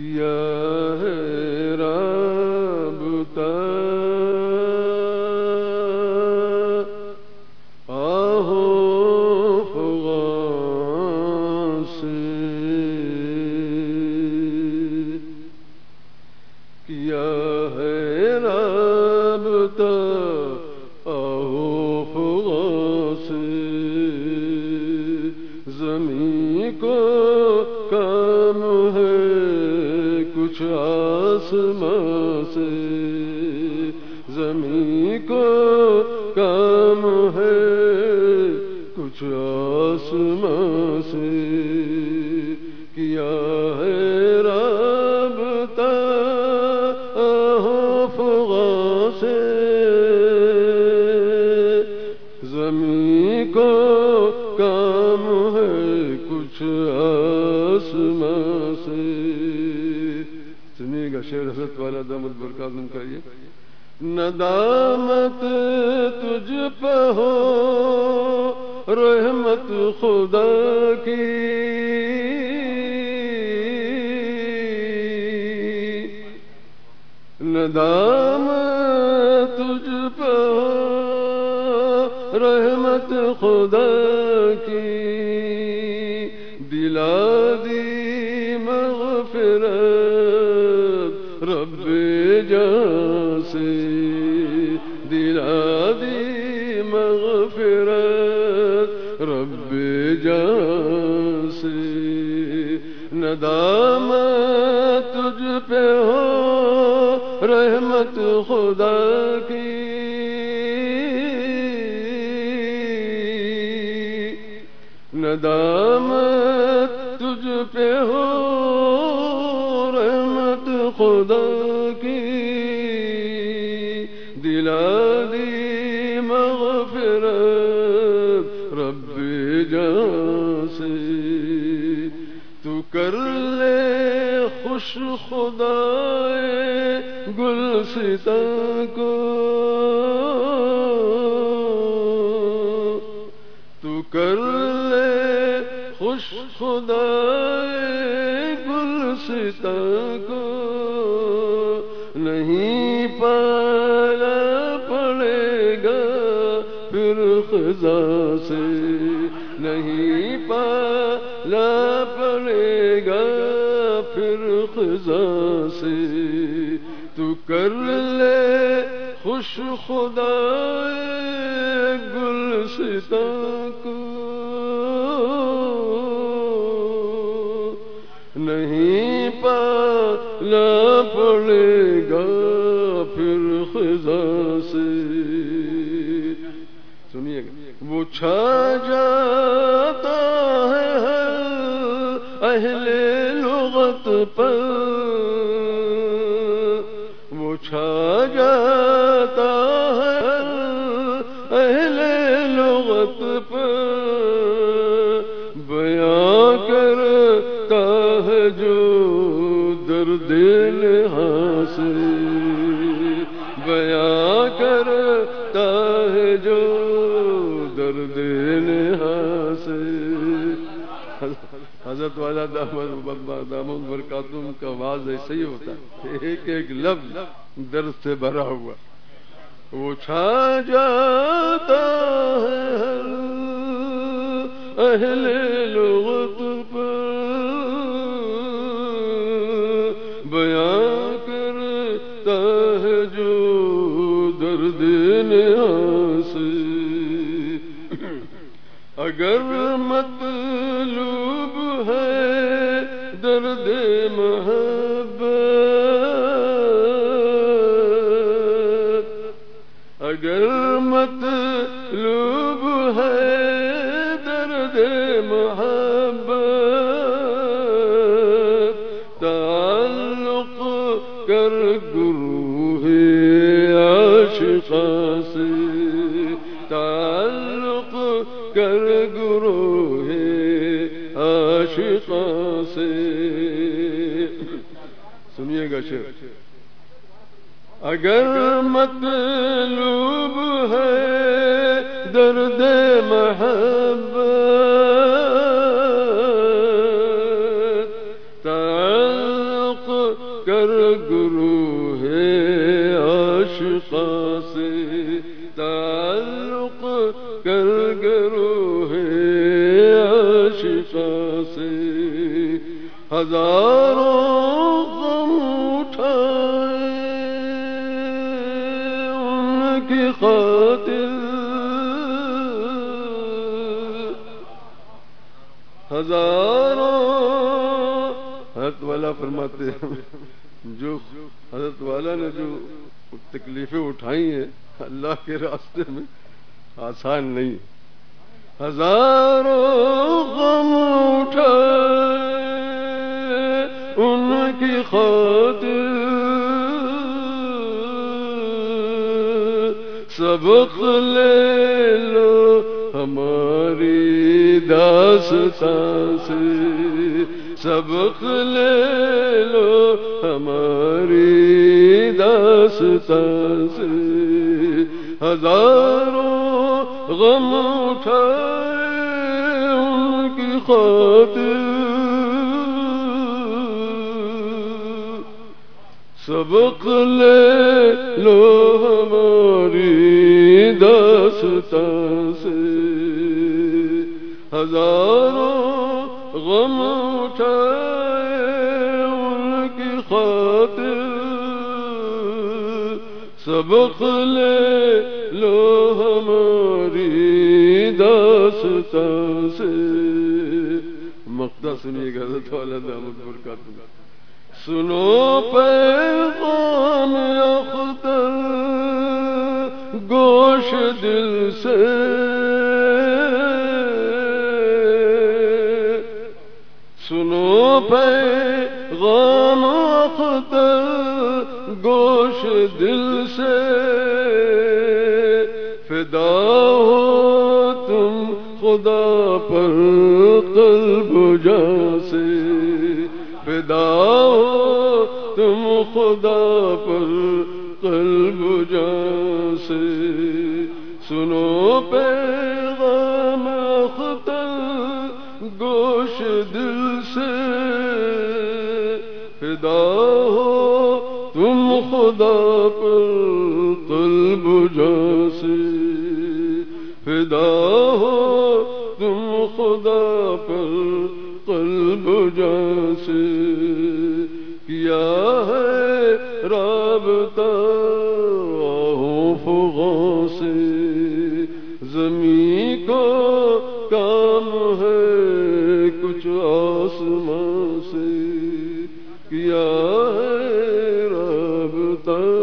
کیا ہے رابطہ آہو فغان سے، کیا ہے رابطہ آہو فغان سے، زمین کو کام ہے کچھ آسمان سے، زمین کو کام ہے کچھ آسمان سے، کیا ہے رابطہ فغان سے، زمین کو کام ہے کچھ آسمان سے۔ سنیے گا شعر حضرت والا دامت برکاتہم کا یہ، ندامت تجھ پہ ہو رحمت خدا کی، ندامت تجھ پہ ہو رحمت خدا کی، دلا دی مغفرت رب جاں سے، دلا دی مغفرت رب جاں سے، ندامت تجھ پہ ہو رحمت خدا کی، ندامت تجھ پہ ہو رحمت خدا کی، دلا دی مغفرت رب جاں سے، تو کر لے خوش خدائے گلستاں کو، تو کر لے خوش خدائے گلستاں کو، نہیں پالا پڑے گا پھر خزاں سے، نہیں پالا پڑے گا پھر خزاں سے، تو کر لے خوش خدائے گلستاں کو، نہیں پالا پڑے گا پھر خزاں سے۔ سنیے گا، وہ چھا جاتا ہے ہر اہل لغت پر، وہ چھا جاتا ہے اہل لغت پر، بیاں کرتا ہے جو درد لحاظ سے، بیاں کرتا ہے جو درد لحاظ سے۔ حضرت والا دامت برکاتہم کا آواز ایسے ہی ہوتا ہے، ایک ایک لفظ درد سے بھرا ہوا، وہ چھا جاتا ہے ہر اہل لغت پر، بیاں کرتا ہے جو درد نہاں سے، اگر مطلوب ہے درد محبت، اگر مطلوب ہے درد محبت، تعلق کر گروہ عاشقاں سے، تعلق کر گروہ عاشقاں سے۔ سنیے گا شعر، اگر مطلوب ہے درد محبت، تعلق کر گروہ عاشقاں سے، تعلق کر گروہ عاشقاں سے، ہزاروں غم اٹھائے ان کی خاطر، ہزاروں. حضرت والا فرماتے ہیں جو حضرت والا نے جو تکلیفیں اٹھائی ہیں اللہ کے راستے میں آسان نہیں. ہزاروں غم اٹھائے ان کی خاطر، سبق لے لو ہماری داستان سے، سبق لے لو ہماری داستان سے، ہزاروں غم اٹھائے ان کی خاطر، سبق لے لو ہماری داستان سے، ہزاروں غم اٹھائے ان کی خاطر، سبق لے لو ہماری داستان سے. مقطع سنیے گا حضرت والا دامت برکاتہ. سنو پیغام اختر گوش دل سے، سنو پیغام اختر گوش دل سے، فدا ہو تم خدا پر قلب و جاں سے، فدا ہو تم خدا پر قلب و جاں سے، سنو پیغام اختر گوش دل سے، فدا ہو تم خدا پر قلب و جاں سے، فدا ہو تم خدا پر قلب و جاں سے. کیا ہے رابطہ آہوں فغاں سے، زمین کو کام ہے کچھ آسمان سے، کیا ہے رابطہ